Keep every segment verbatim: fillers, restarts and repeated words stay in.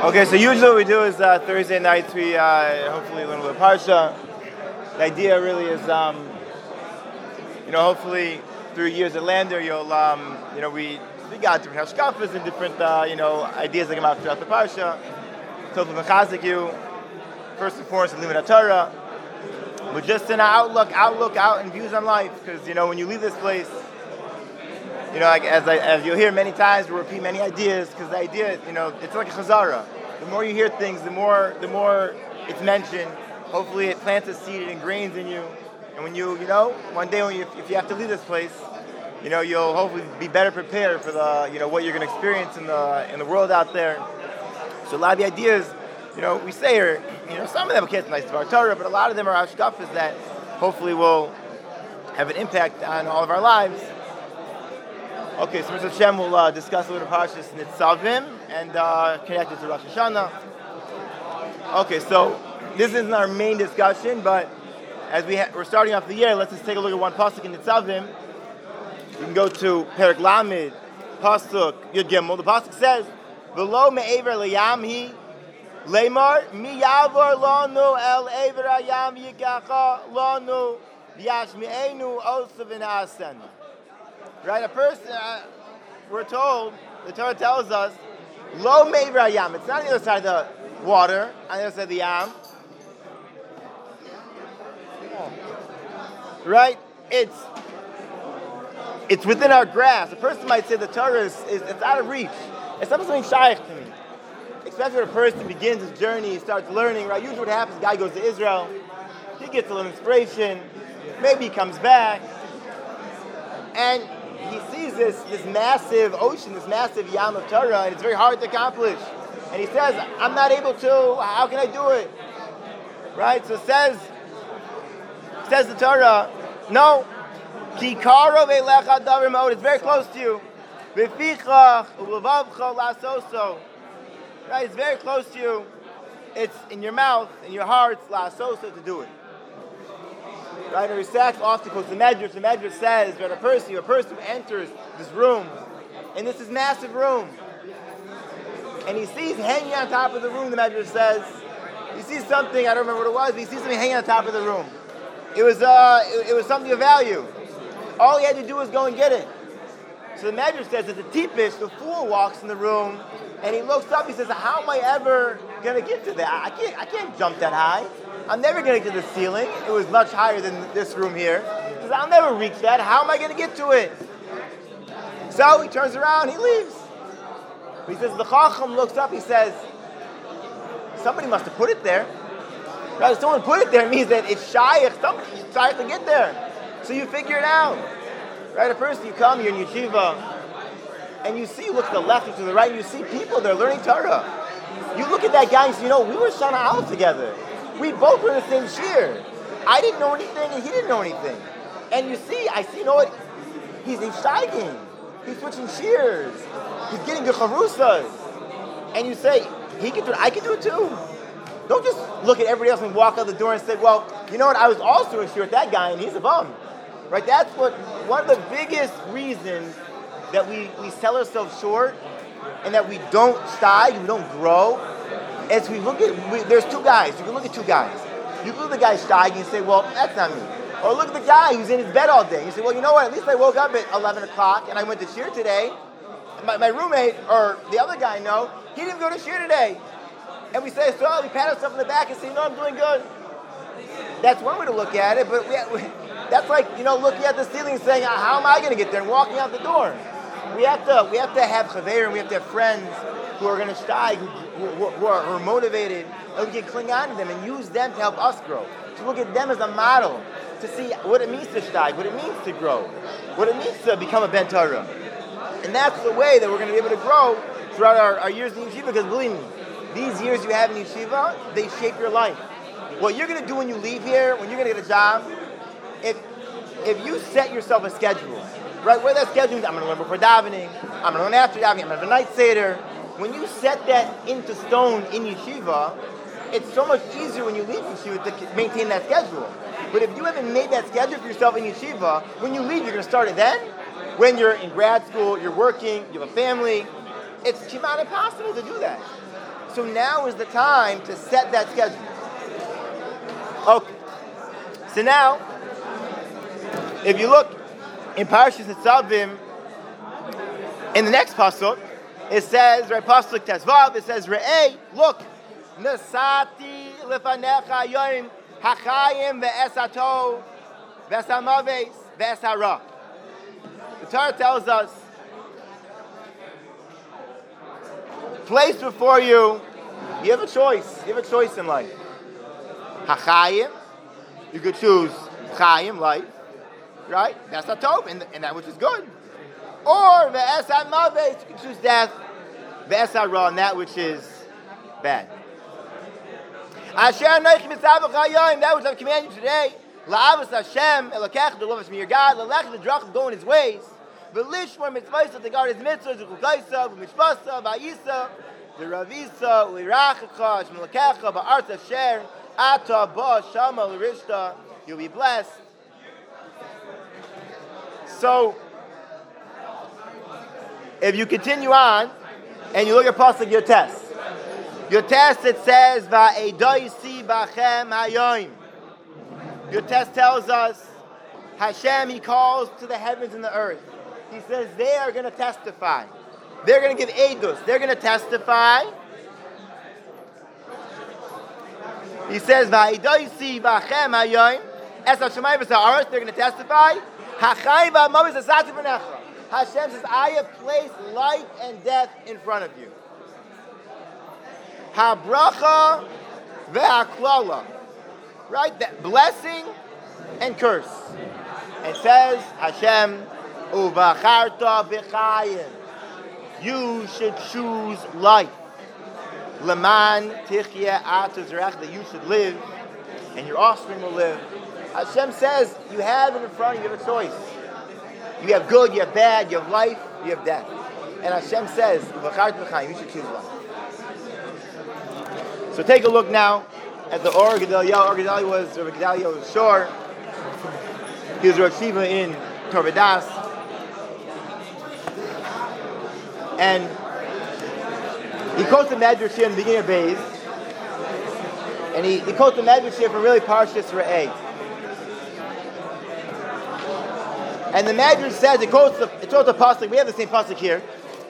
Okay, so usually what we do is uh, Thursday nights we uh, hopefully learn a little parsha. The idea really is, um, you know, hopefully through years at Lander, you'll, um, you know, we we got different hashkafas and different, uh, you know, ideas that come out throughout the parsha. So to mechazik you, first and foremost, in Limud Torah, but just in our outlook, outlook, out and views on life, because you know when you leave this place. You know, like as, I, as you'll hear many times, we'll repeat many ideas because the idea, you know, it's like a chazara. The more you hear things, the more the more it's mentioned. Hopefully, it plants a seed, it ingrains in you, and when you, you know, one day when you, if you have to leave this place, you know, you'll hopefully be better prepared for the, you know, what you're going to experience in the in the world out there. So a lot of the ideas, you know, we say are, you know, some of them are nice to our Torah, but a lot of them are hashkafas that hopefully will have an impact on all of our lives. Okay, so Mister Hashem will uh, discuss a little Parshas Nitzavim and uh, connect it to Rosh Hashanah. Okay, so this isn't our main discussion, but as we ha- we're starting off the year, let's just take a look at one pasuk in Nitzavim. You can go to Perek Lamed, pasuk Yud Gimel. The pasuk says, "V'lo me'ever leyam hi leimar mi yavor lanu el ever hayam yikacha lanu v'yashmi'enu osav v'na'asenu." Right, a person, uh, we're told, the Torah tells us, Lo me'ever hayam. It's not on the other side of the water, on the other side of the yam. Right? It's it's within our grasp. A person might say the Torah is, is it's out of reach. It's not something shaykh to me. Especially when a person begins his journey, he starts learning, right? Usually what happens, the guy goes to Israel, he gets a little inspiration, maybe he comes back, and he sees this, this massive ocean, this massive yam of Torah, and it's very hard to accomplish. And he says, I'm not able to, how can I do it? Right? So it says, says the Torah, no, ki karov elecha davar ma'od, it's very close to you. V'fichach u'levavcha la'asoso. Right? It's very close to you. It's in your mouth, in your heart, la'asoso, to do it. Right, or Isaac often quotes the Medrash. The Medrash says that a person, a person who enters this room, and this is massive room, and he sees hanging on top of the room. The Medrash says he sees something. I don't remember what it was, but he sees something hanging on top of the room. It was uh, it, it was something of value. All he had to do was go and get it. So the Medrash says that the tipish, the fool, walks in the room, and he looks up. He says, "How am I ever going to get to that? I can't. I can't jump that high. I'm never going to get to the ceiling. It was much higher than this room here. He says, I'll never reach that. How am I going to get to it?" So he turns around, he leaves. He says, the Chacham looks up, he says, somebody must have put it there. Right? If someone put it there, it means that it's shaykh, somebody shaykh to get there. So you figure it out. Right? At first you come, you're in yeshiva, and you see, you look to the left or to the right, and you see people, they're learning Torah. You look at that guy and say, you know, we were Shana Aleph together. We both were in the same shir. I didn't know anything and he didn't know anything. And you see, I see, you know what? He's he's shagging. He's switching shears. He's getting the charusas. And you say, he can do it, I can do it too. Don't just look at everybody else and walk out the door and say, well, you know what, I was also in shir with that guy and he's a bum. Right? That's what, one of the biggest reasons that we, we sell ourselves short and that we don't stage, we don't grow, as we look at, we, there's two guys. You can look at two guys. You can look at the guy steiging and say, well, that's not me. Or look at the guy who's in his bed all day. You say, well, you know what? At least I woke up at eleven o'clock and I went to shir today. My, my roommate, or the other guy, no, he didn't go to shir today. And we say, so we pat ourselves on the back and say, no, I'm doing good. That's one way to look at it, but we, we, that's like, you know, looking at the ceiling and saying, how am I going to get there? And walking out the door. We have to, we have to have chaver and we have to have friends who are going to steig, who, who, who, are, who are motivated, and we can cling on to them and use them to help us grow. To look at them as a model, to see what it means to steig, what it means to grow, what it means to become a Ben Torah. And that's the way that we're going to be able to grow throughout our, our years in yeshiva, because believe me, these years you have in yeshiva, they shape your life. What you're going to do when you leave here, when you're going to get a job, if if you set yourself a schedule, right, where that schedule is, I'm going to learn before davening, I'm going to learn after davening, I'm going to have a night seder. When you set that into stone in yeshiva, it's so much easier when you leave yeshiva to maintain that schedule. But if you haven't made that schedule for yourself in yeshiva, when you leave, you're going to start it then. When you're in grad school, you're working, you have a family, it's k'imad impossible to do that. So now is the time to set that schedule. Okay. So now, if you look in Parashas Nitzavim, in the next pasuk, it says, right, pasuk Tezvav, it says, Re'ei, look, Nasati lefanecha yoim hachayim ve'esato ve'esamaves ve'esara. The Torah tells us, placed before you, you have a choice. You have a choice in life. Hachayim, you could choose chayim, life, right? That's a tov, and, and that which is good. Or ve'esat maves, you can choose death, ve'esat ra, and that which is bad. Asher anochi mitzavach hayom, that which I've commanded you today, la'avos Hashem, elokech, to love Hashem your God, la'lech the drach, go in His ways, v'lishmor mitzvahs, to guard His mitzvahs, v'chukaisa, v'mishpasa, v'ayisa, v'ravisa, v'irachacha, Hashem elokecha, ba'arz asher, ata ba shama l'rishta, you'll be blessed. So, if you continue on, and you look at pasuk your test, your test it says va'edoisi bachem hayoim. Your test tells us Hashem, He calls to the heavens and the earth. He says they are going to testify. They're going to give edus. They're going to testify. He says va'edoisi bachem hayoim. Es hashemayim v'sa'aretz. They're going to testify. Hachayim v'amavis asati v'necha. Hashem says, I have placed life and death in front of you. Ha-bracha ve'aklala. Right? That blessing and curse. It says, Hashem, uvacharta b'chayim. You should choose life. Leman tichye atazrach, that you should live, and your offspring will live. Hashem says, you have it in front of you, you have a choice. You have good, you have bad, you have life, you have death. And Hashem says, you should choose life. So take a look now at the Or Gedalia. Or Gedalia was, Rabbi Gedalia was Shor. He was Rosh Shiva in Torah Das. And he quotes the Medrash here in the beginning of Beis. And he, he quotes the Medrash here from really Parshas Re'eh. And the Medrash says, it quotes the, it quotes the pasuk. We have the same pasuk here.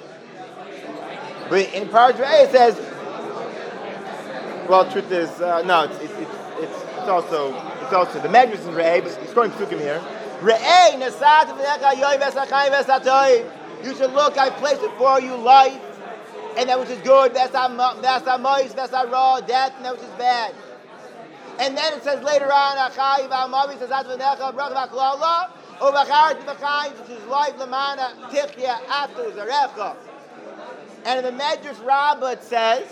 But in Parashas Re'eh it says, well, the truth is, uh, no, it's, it's, it's, it's, it's also, it's also, the Medrash is in Re'eh, but it's quoting Psukim here. Re'eh, nesat v'necha yoy v'esachayim v'esatoy. You should look, I placed before you life, and that which is good, v'esamois, v'esarah, death, and that which is bad. And then it says later on, achai v'amavis, nesat v'necha, brach v'aklala, uvachar t'v'chayim, which is life, lemana, tichya, atu, zarecha. And in the Medrash Rabbah it says,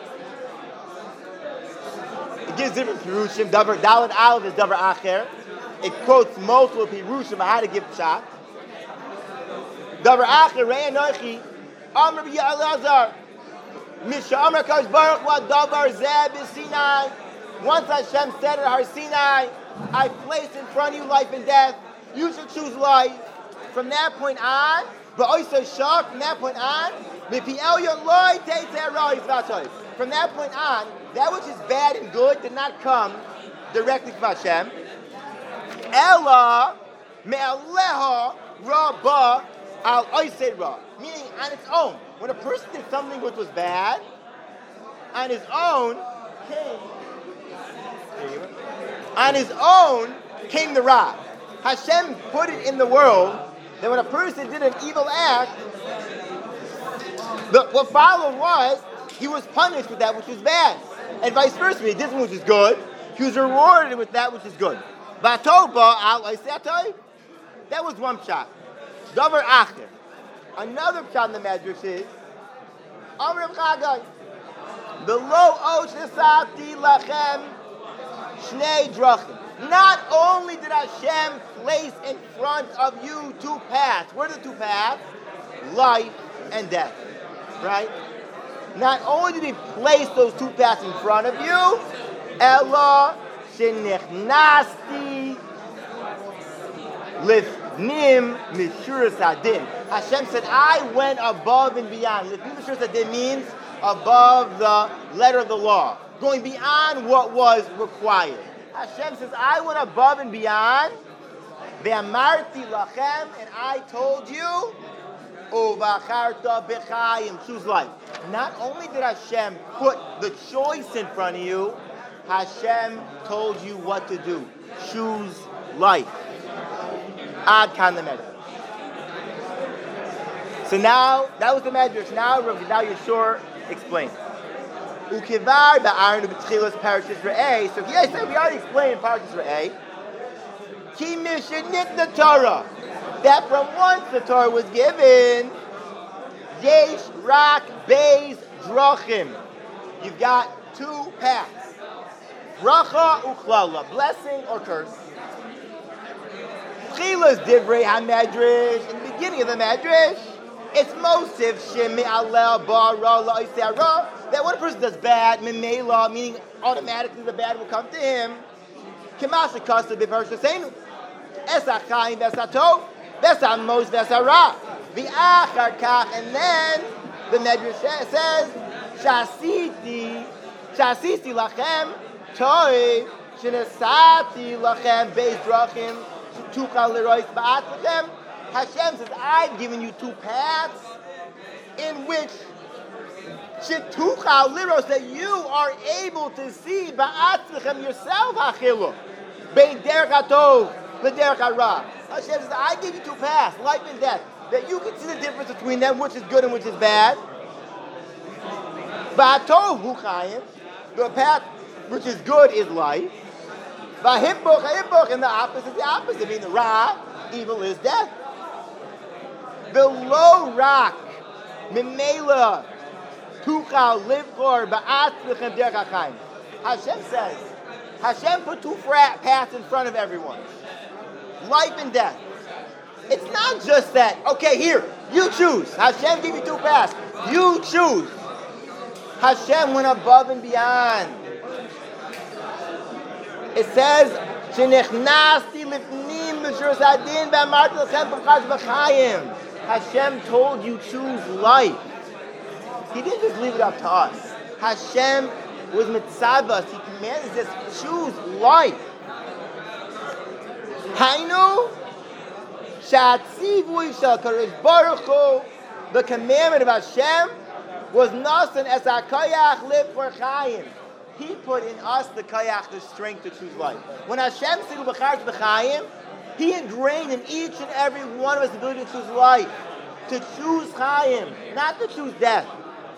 it gives different pirushim. Davar Dalet Aleph is Davar Acher. It quotes multiple pirushim on how to give pshat. Davar Acher Rei Anochi Amar B'Yalazar Misha Amar Kadosh Baruch Hu Davar Zeh B'Sinai. Once Hashem said at Har Sinai, I placed in front of you life and death. You should choose life. From that point on, but also sharp. From that point on, Mipiel Yoloi Teitei Roi Vatoi. From that point on, that which is bad and good did not come directly from Hashem. Ella me'aleha rabba al oisei ra. Meaning on its own. When a person did something which was bad, on his own came on his own came the ra. Hashem put it in the world that when a person did an evil act, the, what followed was he was punished with that which was bad. And vice versa. He did something which is good, he was rewarded with that which is good. That was one pshat. Davar Acher. Another pshat in the Medrash is Amr Chagai. Below Osh Nesati Lachem Shnei Drachim. Not only did Hashem place in front of you two paths. What are the two paths? Life and death. Right? Not only did He place those two paths in front of you, Ella Shenechnasti Lifnim Mishuras Adin. Hashem said, I went above and beyond. Lifnim Mishuras Adin means above the letter of the law, going beyond what was required. Hashem says, I went above and beyond. Ve'amarti lachem, and I told you, uvacharta b'chaim, choose life. Not only did Hashem put the choice in front of you, Hashem told you what to do. Choose life. Ad kan the medrash. So now, that was the medrash. Now, now Yeshua explains. Ukivar ba'arnu b'tchilas parashas re'eh. So here I said, we already explained parashas re'eh. Ki mishenit the Torah. That from once the Torah was given, yesh rak beis drachim. You've got two paths. Bracha uchlala, blessing or curse. Tchilas divrei hamedrash. In the beginning of the medrash, it's mosif shemi alel bara la'isera. That when a person does bad, memela, meaning automatically the bad will come to him. Kimasa kasa b'parsha seinu. Esachayim v'esatov, v'esamos v'esara. V'achar kach, and then the medrash says, Shasiti, Shasiti lachem, toiv, shenesati lachem, beis drachim, tuchal lerois ba'at lachem. Hashem says, I've given you two paths in which shituchal liros, that you are able to see ba'at lachem yourself hachiluk, bein derech hatov, l'derech hara. Hashem says, I give you two paths, life and death, that you can see the difference between them, which is good and which is bad. Ba'atov hu chayim, the path which is good is life. V'hippoch ha'hippoch, and the opposite is the opposite, meaning the ra, evil is death. V'lo rak mimela tuchal livkor ba'atzlichem derech hachayim. Hashem says, Hashem put two paths in front of everyone, life and death. It's not just that, okay, here, you choose. Hashem gave you two paths. You choose. Hashem went above and beyond. It says, Shenechnasti lifnim b'shuras hadin v'amarti lechem b'chaz b'chayim. Hashem told you choose life. He didn't just leave it up to us. Hashem was mitzvah. He commanded us, choose life. Hainu, shatzivui shel kadosh baruch hu, the commandment of Hashem was nasan es hakayach liv for chayim. He put in us the kayach, the strength to choose life. When Hashem said b'chaz b'chayim, He ingrained in each and every one of us the ability to choose life, to choose chayim, not to choose death.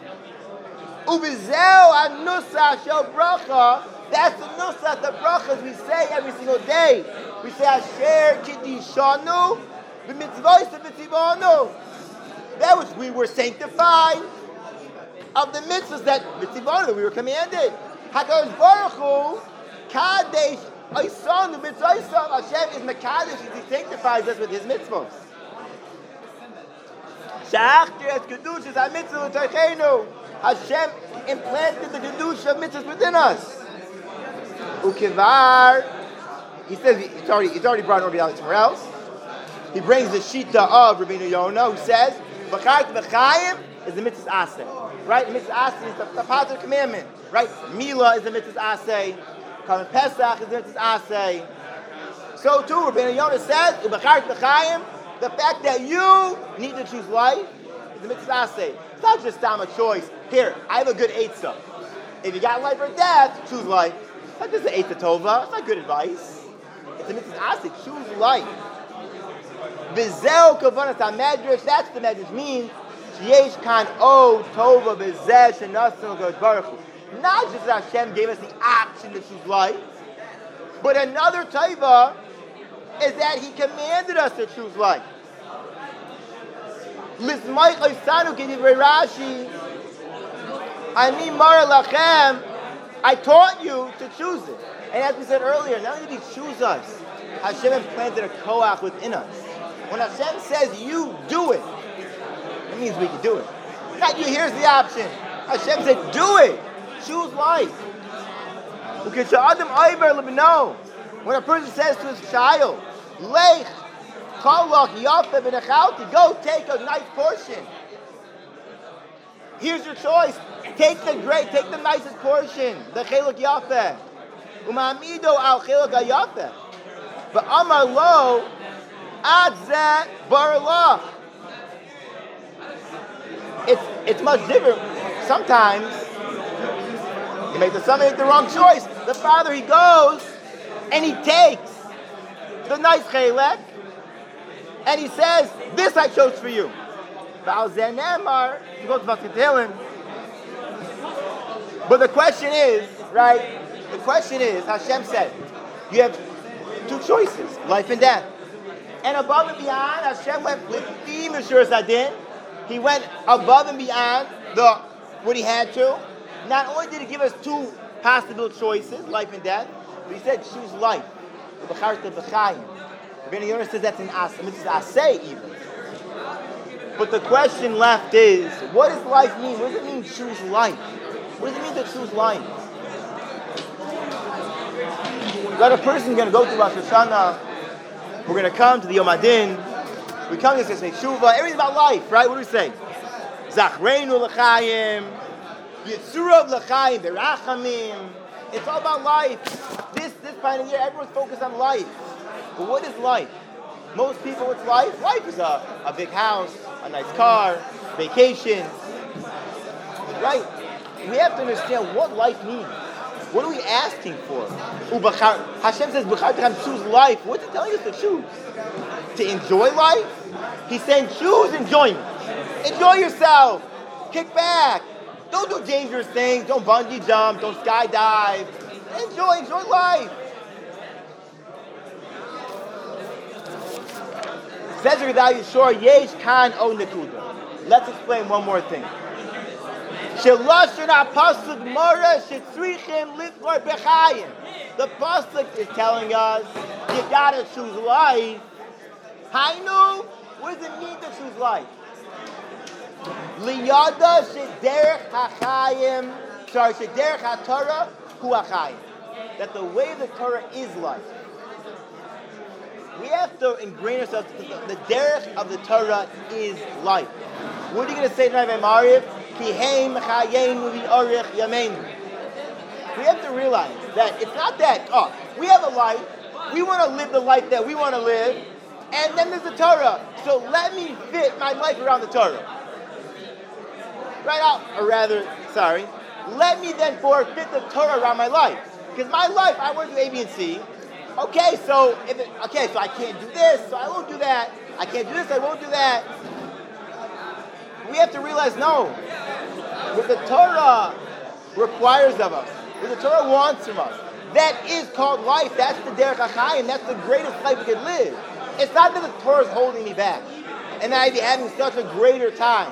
Ubizeu anusa shel bracha. That's the nusa, the brachas we say every single day. We say Asher kiddishanu b'mitzvos b'mitzvonu. That which we were sanctified of the mitzvahs that mitzvonu that we were commanded. Hakadosh Baruch Hu kadesh oisanu mitzvosam. Hashem is mekadesh. He sanctifies us with His mitzvahs. Sha'achtir es kedushas hamitzvah l'tochenu. Hashem implanted the kedusha of mitzvahs within us. Ukivar, he says it's already it's already brought over somewhere else. He brings the shita of Rabbeinu Yonah, who says B'chart b'chayim is the mitzvah aseh, right? The mitzvah aseh is the, the positive commandment, right? Mila is the mitzvah aseh. Kamen Pesach is the mitzvah aseh. So too, Rabbeinu Yonah says B'chart b'chayim, the fact that you need to choose life is the mitzvah aseh. It's not just time a choice. Here, I have a good eitzah. If you got life or death, choose life. That doesn't eitzah tova. It's not good advice. It's a mitzvah asik. Choose life. V'zeu kavanas ha-medrash. That's the medrash means. Sheyesh kan o tova v'zeh shenasan l'kadosh baruch hu. Not just that Hashem gave us the option to choose life, but another tova is that He commanded us to choose life. L'smay chaysanu k'divrei Rashi. Ani mara lachem. I taught you to choose it. And as we said earlier, not only did He choose us, Hashem implanted a koach within us. When Hashem says you do it, it means we can do it. Not you, here's the option. Hashem said do it. Choose life. When a person says to his child, Lech, cholach, yafeh, v'nechalti, go take a nice portion. Here's your choice. Take the great, take the nicest portion, the cheluk yafeh. Umamido al cheluk yafeh. But amar lo adzeh barlah. It's it's much different. Sometimes you make the son make the wrong choice. The father he goes and he takes the nice chelek and he says, "This I chose for you." But the question is, right? The question is, Hashem said, you have two choices, life and death. And above and beyond, Hashem went with the Meshur Zadin. He went above and beyond the what he had to. Not only did he give us two possible choices, life and death, but he said, choose life. The Ben Yonah says that's an asay even. But the question left is, what does life mean? What does it mean choose life? What does it mean to choose life? That a person's going to go through Rosh Hashanah, we're going to come to the Yom Adin, we come here to say Shuvah, everything's about life, right? What do we say? Zachreinu l'chaim, Yitzurav l'chaim, Berachamim. It's all about life. This this time of year, everyone's focused on life. But what is life? Most people, what's life? Life is a, a big house, a nice car, vacation. Right? We have to understand what life means. What are we asking for? Hashem says, choose life. What's he telling us to choose? To enjoy life? He's saying, choose enjoyment. Enjoy yourself. Kick back. Don't do dangerous things. Don't bungee jump. Don't skydive. Enjoy, enjoy life. Says Rav Yeshua, Yesh Kan O Nekuda. Let's explain one more thing. The pasuk is telling us you gotta choose life. Hainu, what does it mean to choose life? Liyada shederech hachayim, sorry, shederech haTorah hu hachayim. That the way of the Torah is life. We have to ingrain ourselves. The, the derech of the Torah is life. What are you going to say tonight, Mariv? We have to realize that it's not that, oh, we have a life, we want to live the life that we want to live, and then there's the Torah. So let me fit my life around the Torah. Right out, or rather, sorry, let me then fit the Torah around my life. Because my life, I want to do A, B, and C. Okay, so if it, okay, so I can't do this, so I won't do that. I can't do this, I won't do that. We have to realize, no, what the Torah requires of us, what the Torah wants from us, that is called life. That's the derech hachayim. That's the greatest life we can live. It's not that the Torah is holding me back, and that I'd be having such a greater time.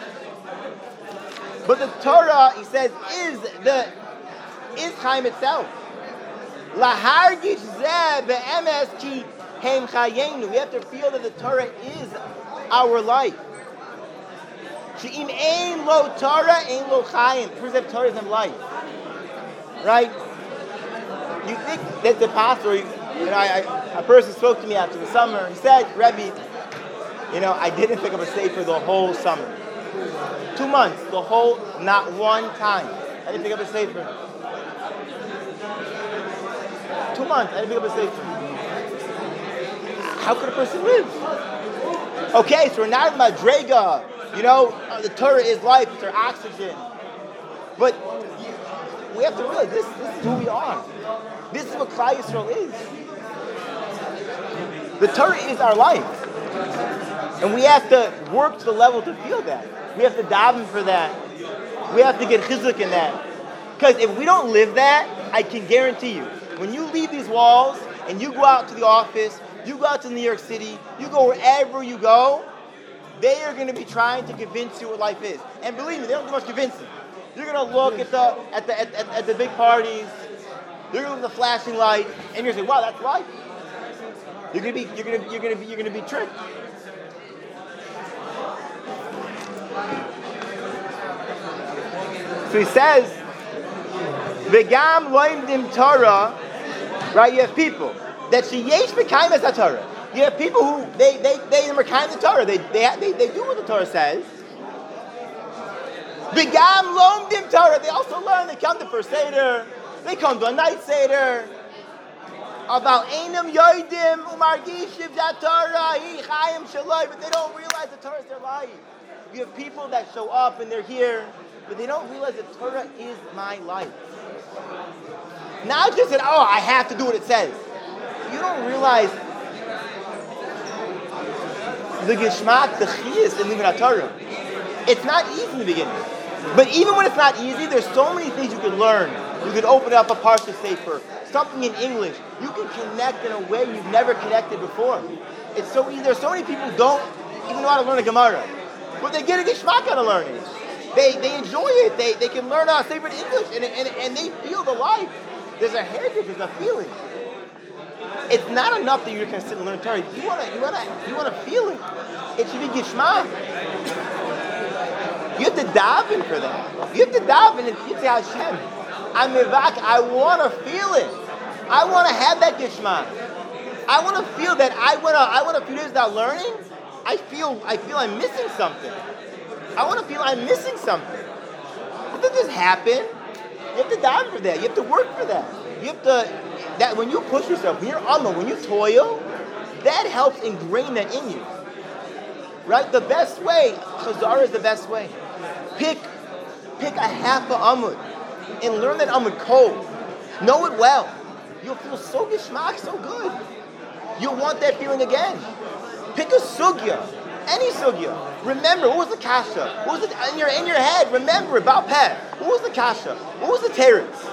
But the Torah, he says, is the is Chaim itself. Lahargish zeh be'emes ki heim chayenu. We have to feel that the Torah is our life. She'im ein lo Torah, ein lo chayim. The person that Torah is in life. Right? You think that's impossible. You know, I, I, a person spoke to me after the summer. He said, Rebbe, you know, I didn't pick up a sefer the whole summer. Two months, the whole, not one time. I didn't pick up a sefer. Two months, I didn't pick up a sefer. How could a person live? Okay, so we're not in Madrega. You know, uh, the Torah is life, it's our oxygen. But we have to realize this, this is who we are. This is what Klal Yisrael is. The Torah is our life. And we have to work to the level to feel that. We have to daven for that. We have to get chizuk in that. Because if we don't live that, I can guarantee you, when you leave these walls and you go out to the office, you go out to New York City, you go wherever you go, they are going to be trying to convince you what life is. And believe me, they don't do much convincing. You're going to look at the at the at, at, at the big parties, you're going to look at the flashing light, and you're going to say, "Wow, that's life." You're going to be you're going to you're going to be you're going to be tricked. So he says, "V'gam loimdim Torah," right? You have people that sheyesh b'kaim es Torah. You have people who they they they are kind of the Torah. They they they they do what the Torah says. V'gam lomdim Torah. They also learn. They come to first Seder. They come to a night Seder. About Einam Yoidim Umargishiv Torah Hi Chaim Shaloi, but they don't realize the Torah is their life. You have people that show up and they're here, but they don't realize that Torah is my life. Not just that, oh, I have to do what it says. You don't realize the Geshmak, the Chiyas in Limud Torah. It's not easy in the beginning. But even when it's not easy, there's so many things you can learn. You can open up a Parsha Sefer, something in English. You can connect in a way you've never connected before. It's so easy. There's so many people who don't even know how to learn a Gemara. But they get a Geshmak out of learning. They they enjoy it. They they can learn a Sefer in English, and, and, and they feel the life. There's a heritage, there's a feeling. It's not enough that you're going to sit and learn Torah. You want to you wanna, you wanna feel it. It should be Geshmak. You have to daven for that. You have to daven and you say, Hashem, I'm mivak, I want to feel it. I want to have that Geshmak. I want to feel that I want to I want to feel this without learning. I feel I feel I'm missing something. I want to feel I'm missing something. It doesn't just happen. You have to daven for that. You have to work for that. You have to that when you push yourself, when you're on the, when you toil, that helps ingrain that in you. Right? The best way, Chazara is the best way. Pick, pick a half a Amud and learn that Amud cold. Know it well. You'll feel so geshmak, so good. You'll want that feeling again. Pick a sugya, any sugya. Remember, what was the kasha? What was it in your in your head? Remember about Peh. What was the kasha? What was the teretz?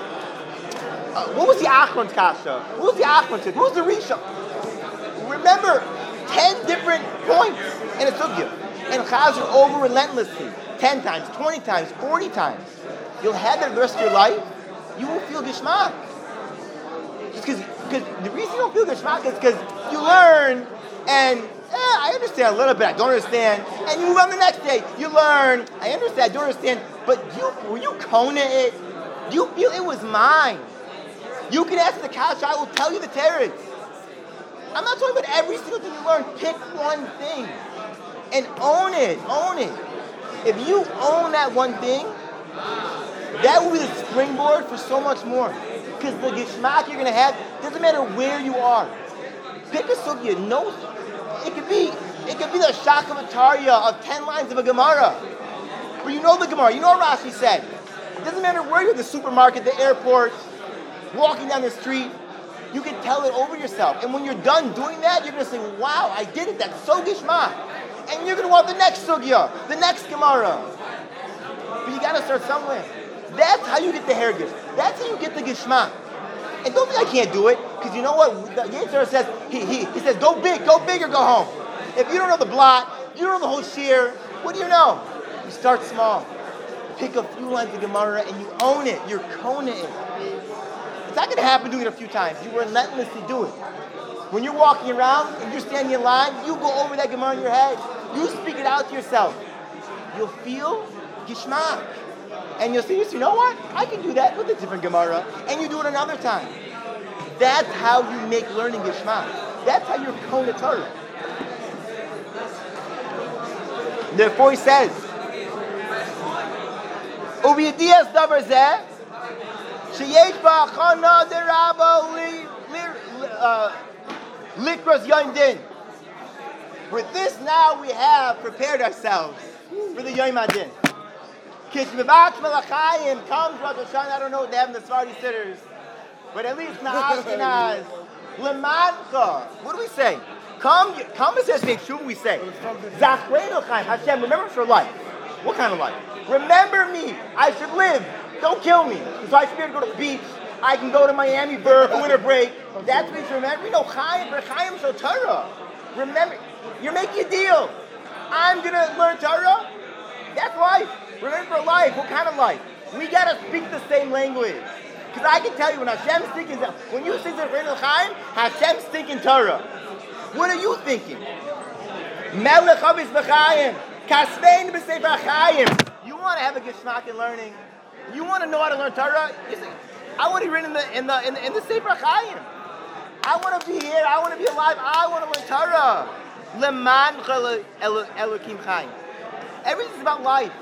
Uh, what was the achron kasha? What was the achron teretz? What was the risha? Remember ten different points in a sugya. And chazir over relentlessly. ten times, twenty times, forty times. You'll have that the rest of your life. You will feel geshmak. Just because the reason you don't feel geshmak is because you learn and eh, I understand a little bit, I don't understand. And you move on the next day. You learn, I understand, I don't understand. But you were you kona it? You feel it was mine. You can ask the kasha, I will tell you the teretz. I'm not talking about every single thing you learn. Pick one thing and own it. Own it. If you own that one thing, that will be the springboard for so much more. Because the geshmak you're going to have, doesn't matter where you are. Pick a sugya. No, it could be it could be the shakavatariya of ten lines of a Gemara. Where you know the Gemara. You know what Rashi said. It doesn't matter where you're at, the supermarket, the airport, walking down the street. You can tell it over yourself. And when you're done doing that, you're going to say, wow, I did it. That's so geshmak. And you're going to want the next sugya, the next Gemara. But you got to start somewhere. That's how you get the hergish. That's how you get the geshmak. And don't think I can't do it, because you know what? The Yetzer says, he, he, he says, go big, go big or go home. If you don't know the blot, you don't know the whole shear, what do you know? You start small. Pick a few lines of Gemara and you own it. You're kona it. It's not going to happen doing it a few times. You relentlessly do it. When you're walking around and you're standing in line, you go over that Gemara in your head. You speak it out to yourself. You'll feel geshmak. And you'll say, you know what? I can do that with a different Gemara. And you do it another time. That's how you make learning geshmak. That's how you're kona Torah. Therefore he says, Uviyadiyas davar zeh, sheyesh ba'achana derabba likros yom din. With this now we have prepared ourselves for the Yom Adin. Kishmivach Melachayim comes Rosh Hashanah. I don't know what they have in the Sephardi sitters, but at least Na'ashkenaz Lemancha. What do we say? Come, come and says Shuv. We say Zachreinu Chaim Hashem. Remember for life. What kind of life? Remember me. I should live. Don't kill me. So I should be able to go to the beach. I can go to Miami for winter break. That's what we should remember. We know Chaim for Chaim so Torah. Remember, you're making a deal. I'm gonna learn Torah. That's life. Remember life. What kind of life? We gotta speak the same language. Because I can tell you when Hashem's thinking, when you think of Reinu Chaim, Hashem's thinking Torah. What are you thinking? Melech Havis B'Chaim, Kasvein B'Sefer Chaim. You want to have a geshmak in learning? You want to know how to learn Torah? You say, I want to be written in the in the in the, in the Sefer Chaim. I want to be here. I want to be alive. I want to learn Torah. Leman Elokim Chaim. Everything's about life.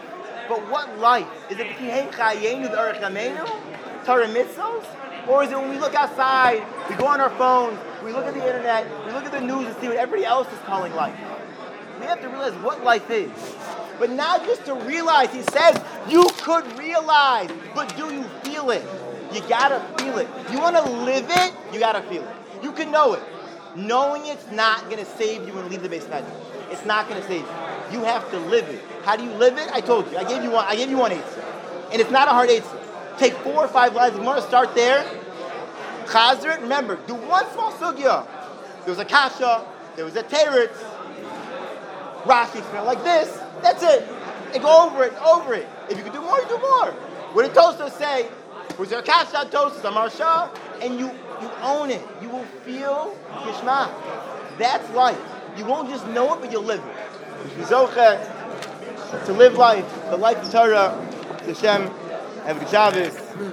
But what life? Is it the Chayenu, the Orech Yameinu, Torah mitzvos? Or is it when we look outside, we go on our phones, we look at the internet, we look at the news and see what everybody else is calling life? We have to realize what life is. But now just to realize, he says, you could realize, but do you feel it? You gotta feel it. You wanna live it, you gotta feel it. You can know it. Knowing it's not gonna save you when you leave the base medrash. It's not gonna save you. You have to live it. How do you live it? I told you. I gave you one. I gave you one eitzah, and it's not a hard eitzah. Take four or five lines. You want to start there. Chazer it. Remember, do one small sugya. There was a kasha. There was a teretz. Rashi explained like this. That's it. And go over it. Over it. If you can do more, you do more. What did Tosfos say? Was there a kasha? Tosfos, a marsha, and you you own it. You will feel kishma. That's life. You won't just know it, but you'll live it. To live life, the life of Torah, Hashem, have a good Shabbos.